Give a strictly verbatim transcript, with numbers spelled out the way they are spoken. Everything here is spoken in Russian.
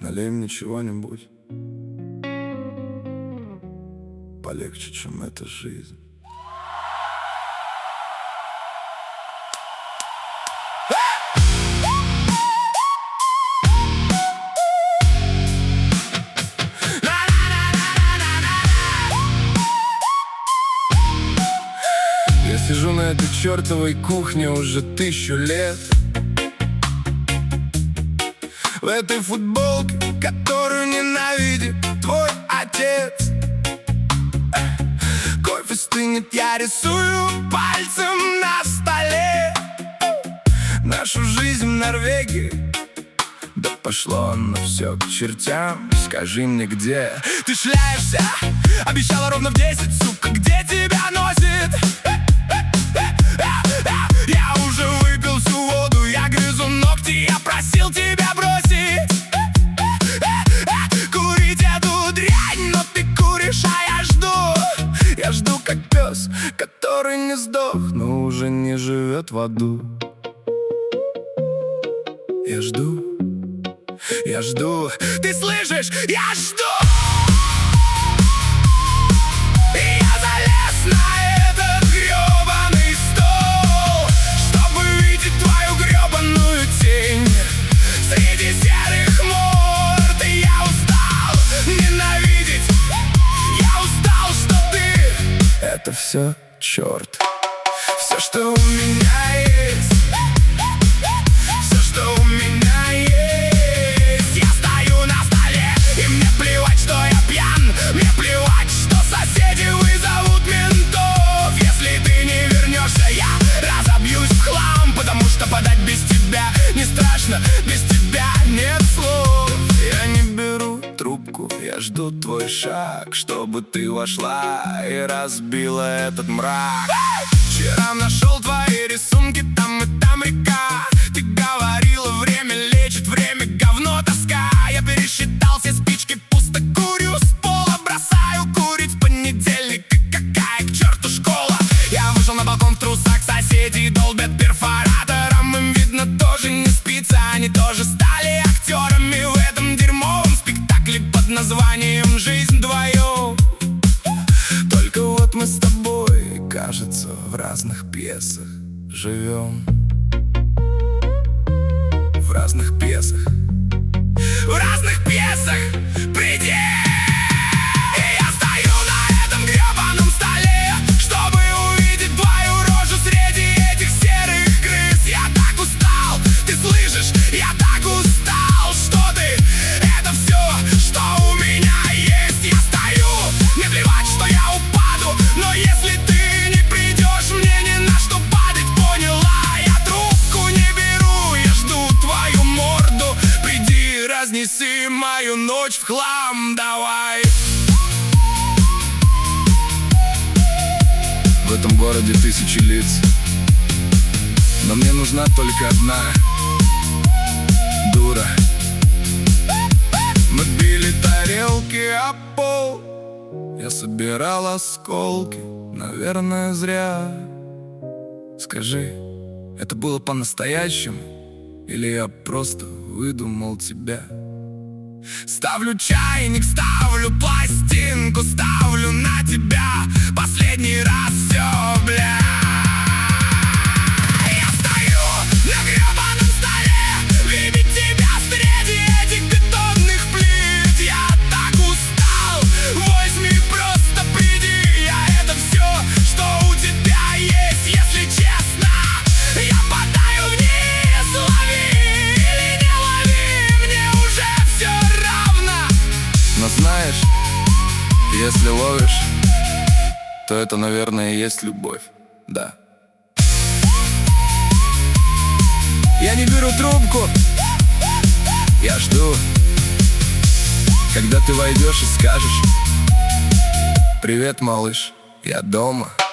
Налей мне чего-нибудь полегче, чем эта жизнь. Я сижу на этой чертовой кухне уже тысячу лет, в этой футболке, которую ненавидит твой отец. Кофе стынет, я рисую пальцем на столе нашу жизнь в Норвегии. Да пошло оно все к чертям. Скажи мне, где ты шляешься? Обещала ровно в десять, сука, где тебя носит? Я уже выпил всю воду, я грызу ногти, я просил тебя бросить курить эту дрянь, но ты куришь, а я жду. Я жду, как пес, который не сдох, но уже не живет в аду. Я жду, я жду, ты слышишь? Я жду. Я залез на этот гребаный стол, чтобы видеть твою гребаную тень среди серых морд. И я устал ненавидеть, я устал, что ты — это все черт. Все, что у меня есть, все, что у меня есть. Я стою на столе, и мне плевать, что я пьян. Мне плевать, что соседи вызовут ментов. Если ты не вернешься, я разобьюсь в хлам, потому что подать без тебя не страшно, без тебя нет слов. Я не беру трубку, я жду твой шаг, чтобы ты вошла и разбила этот мрак. Вчера нашел твои рисунки, там и там река. Ты говорила, время лечит, время говно, тоска. Я пересчитал все спички, пусто курю с пола. Бросаю курить в понедельник, какая к черту школа. Я вышел на балкон в трусах, соседи долбят перфоратором. Им видно, тоже не спится, они тоже стали актерами в этом дерьмовом спектакле под названием «Жизнь вдвоем». Только вот мы с тобой, кажется, в разных пьесах живем. В разных пьесах, в разных пьесах. Приди! И я стою на этом гребаном столе, чтобы увидеть твою рожу среди этих серых крыс. Я так устал, ты слышишь? Я так устал, что ты — это все, что у меня есть. Я стою, мне плевать, что я упаду, но если ты не придешь, мне не на что падать, поняла? Я трубку не беру, я жду твою морду. Приди, разнеси мою ночь в хлам, давай. В этом городе тысячи лиц, но мне нужна только одна дура. Мы били тарелки о пол, я собирал осколки, наверное, зря. Скажи, это было по-настоящему, или я просто выдумал тебя? Ставлю чайник, ставлю пластинку, ставлю на тебя последний раз все, бля. Я стою на гребаном столе, видеть тебя среди этих бетонных плит. Я так устал, возьми, просто приди. Я — это все, что у тебя есть. Если честно, я падаю вниз, лови или не лови, мне уже все равно. Но знаешь, если ловишь, то это, наверное, и есть любовь, да. Я не беру трубку, я жду, когда ты войдешь и скажешь: привет, малыш, я дома.